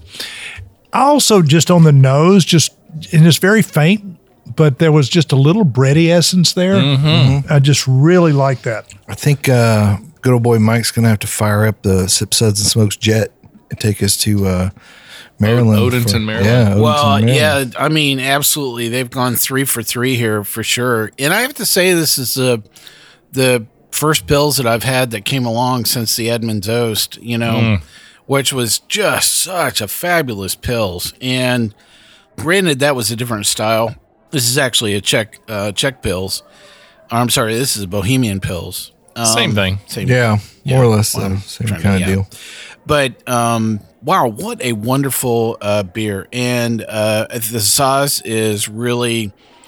Also, just on the nose, just and it's very faint, but there was just a little bready essence there. Mm-hmm. I just really like that. I think uh, good old boy Mike's going to have to fire up the Sip Suds and Smokes jet and take us to uh, Maryland. Odenton, for- Maryland. Yeah. Odenton, Well, Maryland. yeah, I mean, absolutely. They've gone three for three here for sure. And I have to say, this is the the first pills that I've had that came along since the Edmunds Oast, you know, Mm. which was just such a fabulous pills. And granted, that was a different style. This is actually a Czech uh, Czech pills. Or, I'm sorry, this is a Bohemian pills. Um, Same thing. Same Yeah, more or less well, the same trying to- kind of yeah. deal. But um, wow, what a wonderful uh, beer! And uh, the sauce is really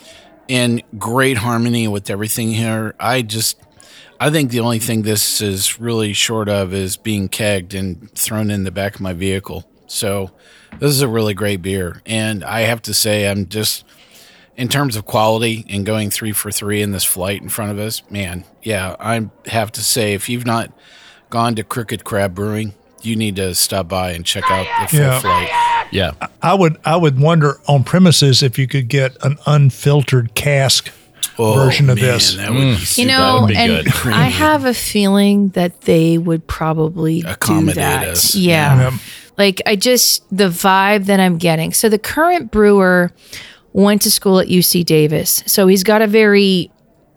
in great harmony with everything here. I just, I think the only thing this is really short of is being kegged and thrown in the back of my vehicle. So this is a really great beer, and I have to say, I'm just in terms of quality and going three for three in this flight in front of us, man. Yeah, I have to say, if you've not gone to Crooked Crab Brewing, you need to stop by and check out the full Yeah. flight. Yeah. I would I would wonder on premises if you could get an unfiltered cask Oh, version of man, this. that would be You super- that know, would be and good. I have a feeling that they would probably do Accommodate that. us. Yeah. Yeah. Like I just the vibe that I'm getting. So the current brewer went to school at U C Davis. So he's got a very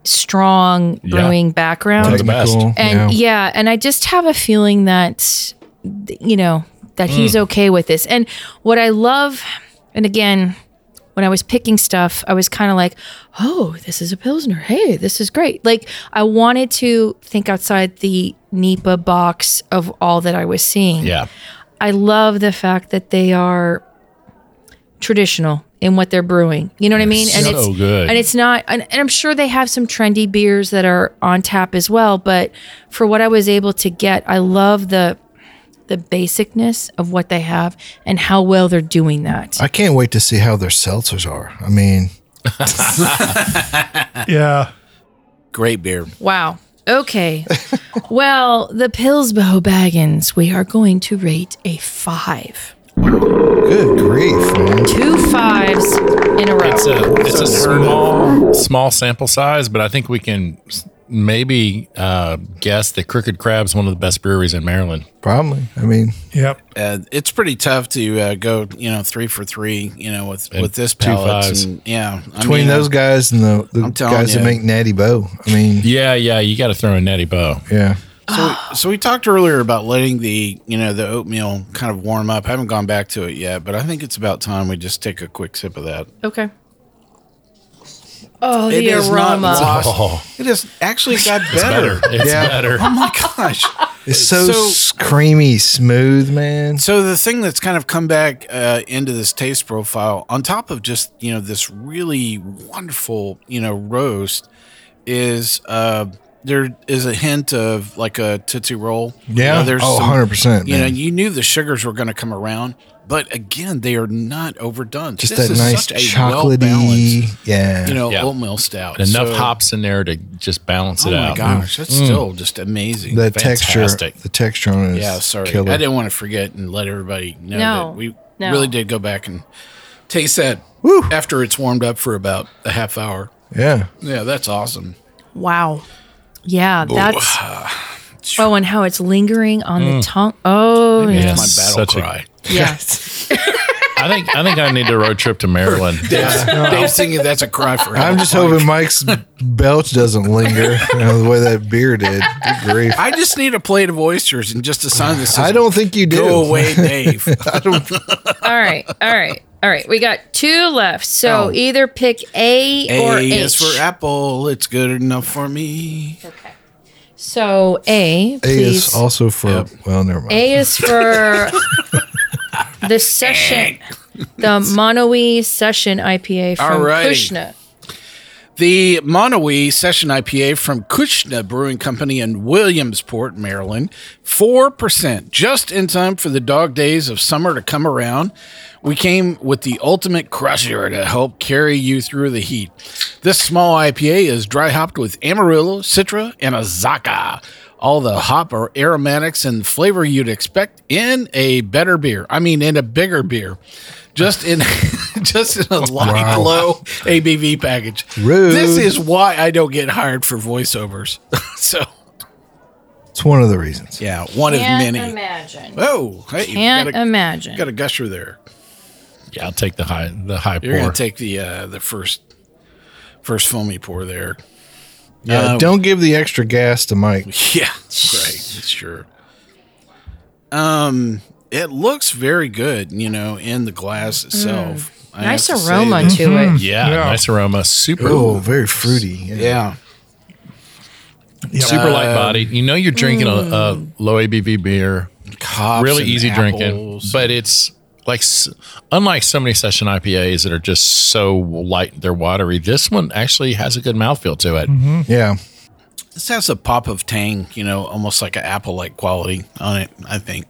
strong Yeah. brewing background. One of the best. Technical, And yeah. yeah, and I just have a feeling that you know, that he's okay with this. And what I love, and again, when I was picking stuff, I was kind of like, oh, this is a Pilsner. Hey, this is great. Like I wanted to think outside the N E P A box of all that I was seeing. Yeah. I love the fact that they are traditional in what they're brewing. You know what I mean? And so it's good. And it's not and, and I'm sure they have some trendy beers that are on tap as well, but for what I was able to get, I love the the basicness of what they have and how well they're doing that. I can't wait to see how their seltzers are. I mean, Yeah. Great beer. Wow. Okay. Well, the Pillsbow Baggins, we are going to rate a five. good grief, man. Two fives in a row. It's a it's a small small sample size, but I think we can s- maybe uh, guess that Crooked Crab's one of the best breweries in Maryland. Probably. I mean, Yep. Uh, it's pretty tough to uh, go, you know, three for three, you know, with, And with this two palette. fives. And, yeah. I between mean, those uh, guys and the, the I'm telling guys that you. make Natty Bow, I mean, Yeah, yeah, you got to throw in Natty Bow. yeah. So, we, so we talked earlier about letting the, you know, the oatmeal kind of warm up. I haven't gone back to it yet, but I think it's about time we just take a quick sip of that. Okay. Oh, It the is not aroma. lost. Oh, It has actually got it's better. better. It's Yeah. better. Oh my gosh. It's so, So- s- creamy, smooth, man. So the thing that's kind of come back uh, into this taste profile, on top of just, you know, this really wonderful, you know, roast, is uh, there is a hint of like a Tootsie Roll. Yeah. You know, there's Oh, some- one hundred percent, You know, man. you knew the sugars were going to come around, but again, they are not overdone. Just This that is nice such a chocolatey, well-balanced, yeah. you know, Yeah. oatmeal stout. And enough So- hops in there to just balance Oh it my out. gosh, that's Mm. still just amazing. The texture, Fantastic. the texture on it is Yeah, sorry. killer. I didn't want to forget and let everybody know No, that we no. really did go back and taste that after it's warmed up for about a half hour. Yeah. Yeah, that's awesome. Wow. Yeah, that's. Oh, and how it's lingering on the tongue. Oh, Maybe yeah. it's my battle such a- cry. Yes. I think I think I need a road trip to Maryland. Dave's, Dave's thinking that's a cry for help. I'm just hoping Mike's belch doesn't linger you know, the way that beer did. Good grief. I just need a plate of oysters and just a sign that says, I don't think you do. go away, Dave. I don't. All right. All right. All right. We got two left. So Oh. either pick A, or A H. is for apple. It's good enough for me. Okay. So A, A please. is also for, well, never mind. A is for the session, the Monoe Session I P A from Alrighty. Kushna. The Monoe Session I P A from Kushna Brewing Company in Williamsport, Maryland. four percent, just in time for the dog days of summer to come around. We came with the ultimate crusher to help carry you through the heat. This small I P A is dry hopped with Amarillo, Citra, and Azacca. All the hop or aromatics and flavor you'd expect in a better beer. I mean, in a bigger beer. Just in just in a light, Wow. low A B V package. Rude. This is why I don't get hired for voiceovers. So, It's one of the reasons. yeah, one Can't of many. imagine. Oh, hey, you Can't got a, imagine. got a gusher there. Yeah, I'll take the high the high You're pour. gonna take the uh, the first first foamy pour there. Yeah. Um, don't give the extra gas to Mike. Yeah, right. Sure. Um, it looks very good, you know, in the glass itself. I Nice have to say aroma that- to it. yeah, nice aroma. Super Oh, very fruity. Yeah. super Uh, light bodied. You know you're drinking a, a low A B V beer. Hops really and easy drinking, apples. but it's like s- unlike so many session I P As that are just so light, they're watery. This one actually has a good mouthfeel to it. Yeah. This has a pop of tang, you know, almost like an apple-like quality on it, I think.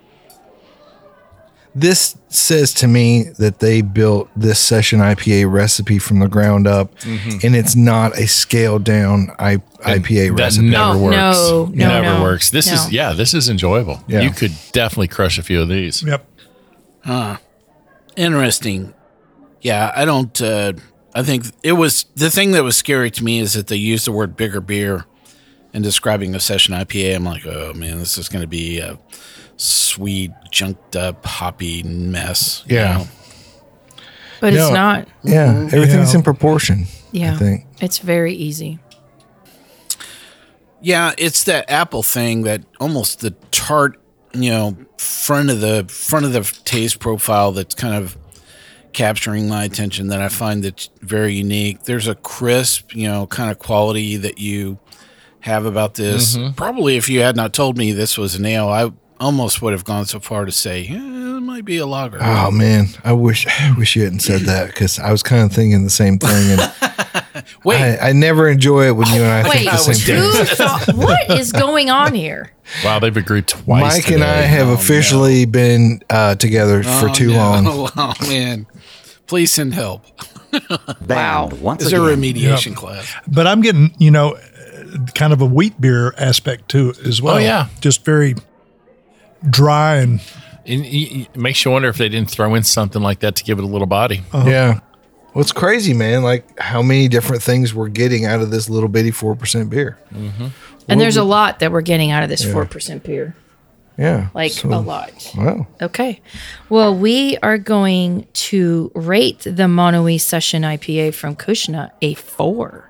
This says to me that they built this session I P A recipe from the ground up, and it's not a scaled down I- IPA That recipe. never No, works. no, no, never no, works. This no. is yeah, this is enjoyable. Yeah. You could definitely crush a few of these. Yep. Interesting. Yeah, I don't. Uh, I think it was the thing that was scary to me is that they used the word bigger beer in describing a session I P A. I'm like, oh man, this is going to be a sweet, junked up, hoppy mess. you Yeah. know? But No. it's not. Yeah, everything's Yeah. in proportion. Yeah. I think. It's very easy. Yeah, it's that apple thing that almost the tart, you know, front of the front of the taste profile that's kind of capturing my attention that I find that's very unique. There's a crisp, you know, kind of quality that you have about this. Probably if you had not told me this was an ale, I almost would have gone so far to say, eh, it might be a lager. Oh man, I wish I wish you hadn't said that because I was kind of thinking the same thing, and Wait, I, I never enjoy it when you and I Wait, think the same thing. who thought, what is going on here? Wow, they've agreed twice. Mike and I today. have officially been uh, together for oh, too no. long. Oh man, please send help. Wow. Once Is there a again. remediation class? But I'm getting, you know, uh, kind of a wheat beer aspect to it as well. Oh, yeah. Just very dry and And it it makes you wonder if they didn't throw in something like that to give it a little body. Yeah. Well, it's crazy, man. Like how many different things we're getting out of this little bitty four percent beer. And there's a lot that we're getting out of this four percent beer. Yeah. Like so- a lot. Wow. Okay. Well, we are going to rate the Monoe Session I P A from Kushna a four.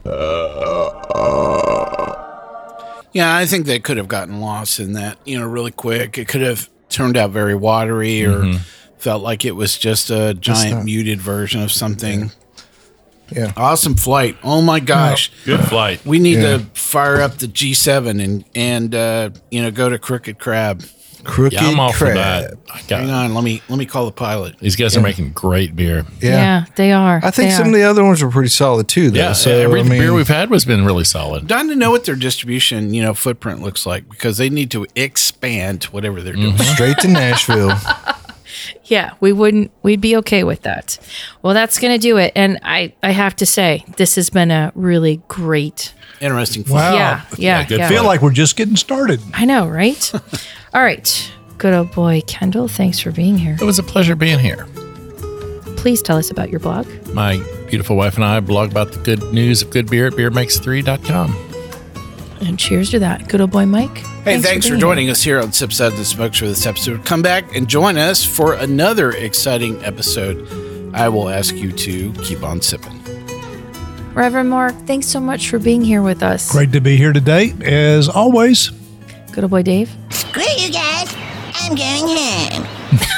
Yeah, I think they could have gotten lost in that, you know, really quick. It could have turned out very watery or felt like it was just a giant not- muted version of something. Yeah. Awesome flight. Oh my gosh. Good flight. We need Yeah. to fire up the G seven and, and uh, you know, go to Crooked Crab. Crooked Yeah, I'm all for crab. that. I got, Hang on, let me let me call the pilot. these guys are making great beer. Yeah. Yeah, they are. I think They some are. of the other ones were pretty solid too, though. Yeah, so, every I mean, beer we've had has been really solid. Dying to know what their distribution, you know, footprint looks like because they need to expand whatever they're doing. straight to Nashville. Yeah, we wouldn't. We'd be okay with that. Well, that's going to do it. And I, I have to say, this has been a really great. Interesting. Fun. Wow. Yeah, yeah, good yeah. I feel like we're just getting started. I know, right? All right, good old boy Kendall. Thanks for being here. It was a pleasure being here. Please tell us about your blog. My beautiful wife and I blog about the good news of good beer at beer makes three dot com. And cheers to that, good old boy Mike. Hey, thanks, for, being joining here. us here on Sip Suds and Smokes for this episode. Come back and join us for another exciting episode. I will ask you to keep on sipping. Reverend Mark, thanks so much for being here with us. Great to be here today, as always. Good old boy Dave. Screw you guys. I'm going home.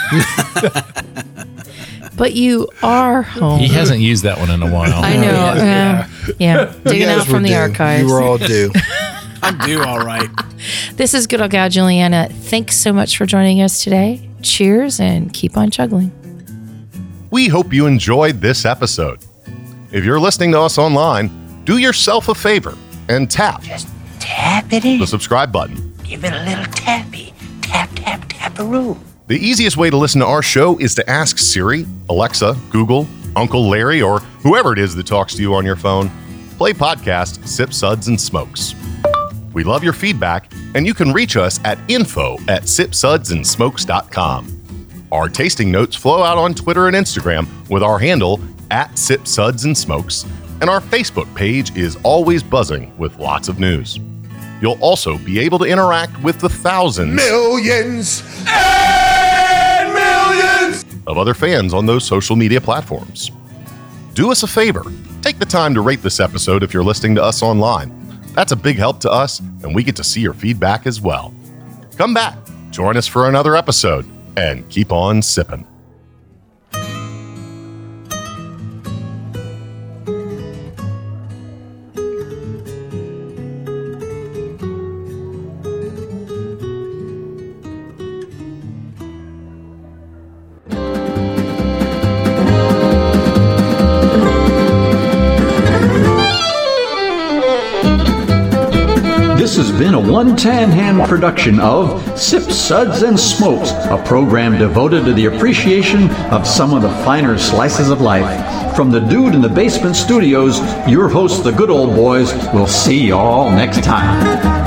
But you are home. He hasn't used that one in a while. I know. Yeah. Yeah. Digging You guys out from were the due. archives. You were all due. I'm due all right. This is good old gal Juliana. Thanks so much for joining us today. Cheers and keep on juggling. We hope you enjoyed this episode. If you're listening to us online, do yourself a favor and tap Tap it in. the subscribe button. Give it a little tappy. Tap, tap, tap-a-roo. The easiest way to listen to our show is to ask Siri, Alexa, Google, Uncle Larry, or whoever it is that talks to you on your phone. Play podcast Sip Suds and Smokes. We love your feedback, and you can reach us at info at sip suds and smokes dot com. Our tasting notes flow out on Twitter and Instagram with our handle at Sip Suds and Smokes, and our Facebook page is always buzzing with lots of news. You'll also be able to interact with the thousands Millions and millions. of other fans on those social media platforms. Do us a favor. Take the time to rate this episode if you're listening to us online. That's a big help to us, and we get to see your feedback as well. Come back, join us for another episode, and keep on sipping. This has been a One Tan Hand production of Sip Suds and Smokes, a program devoted to the appreciation of some of the finer slices of life. From the Dude in the Basement Studios, your hosts, the Good Old Boys, will see you all next time.